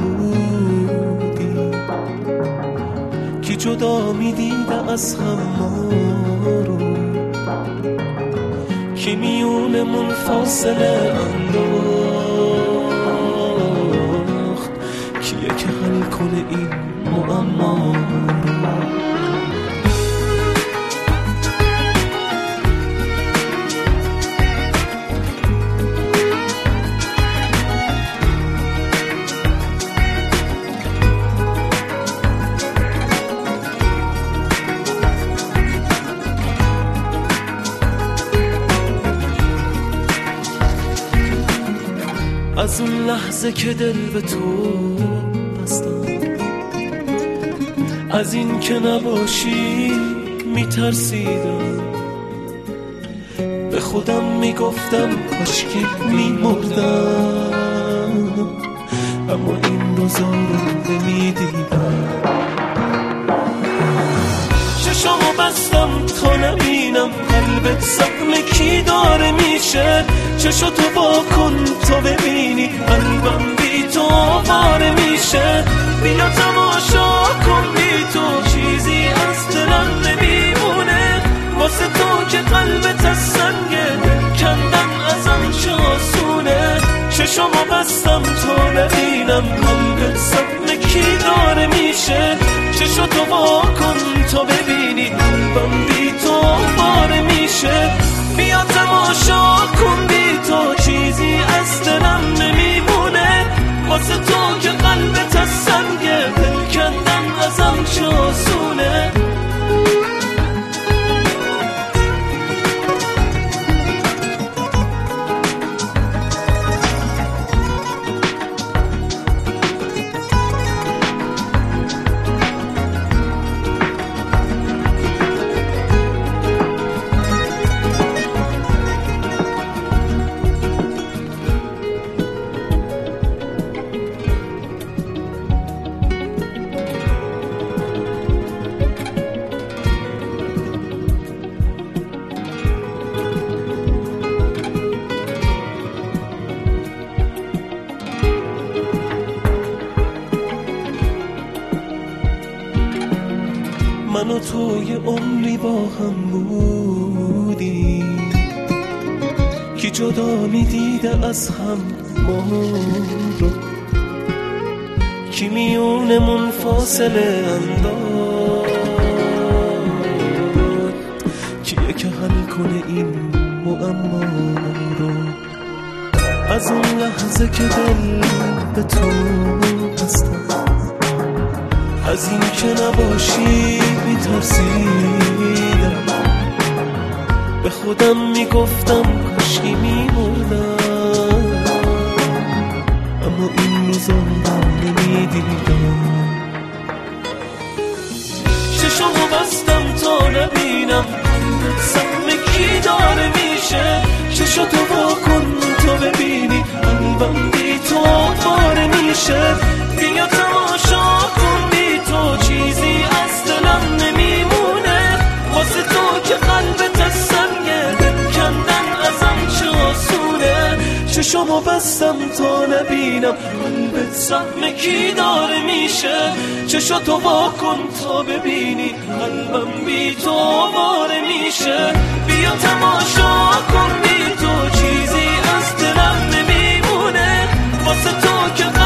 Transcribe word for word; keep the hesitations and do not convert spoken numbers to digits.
بودی که جدا میدیده از هم ما رو، که میونمون فاصله انداخت، کیه که حل کنه این معما رو. از اون لحظه که دل به تو بستم، از این که نباشی میترسیدم، به خودم میگفتم کاشکی میمردم، اما این روزا رو نمیدیدم. چشامو بستم تا نبینم قلبت زخم کی داره میشه، چشاتو با کن تا ببینی قلبم بی تو آواره میشه. بیا تماشا کن بی تو چیزی از دلم نمیمونه، واسه تو که قلبت از سنگه کندن ازم چه آسونه. چشامو بستم تا نبینم قلبت زخم کی داره میشه، چشاتو با کن تا ببینی قلبم بی تو آواره میشه. بیا تماشا کن بی تو چیزی از دلم نمیمونه، واسه تو که قلبت از سنگه دل کندن ازم چه آسونه. من و تو یه عمری با هم بودی که جدا میدیده از هم ما رو، که میونمون فاصله انداخت، کیه که حل کنه این معما رو. از اون لحظه که دل به تو بستم، از این که نباشی میترسیدم، به خودم میگفتم کاشکی میمردم، اما این روزا رو نمیدیدم. چشامو بستم تا نبینم زخم کی داره میشه، چشاتو با کن تا ببینی قلبم بی تو آواره میشه. بیا تماشا کن بی تو چیزی از دلم نمیمونه، واسه تو که قلبت از سنگه کندن ازم چه آسونه. چشامو بستم تا نبینم قلبت زخم کی داره میشه، چشاتو وا کن تا ببینی قلبم بی تو آواره میشه. بیا تماشا کن بی تو چیزی از دلم نمیمونه، واسه تو که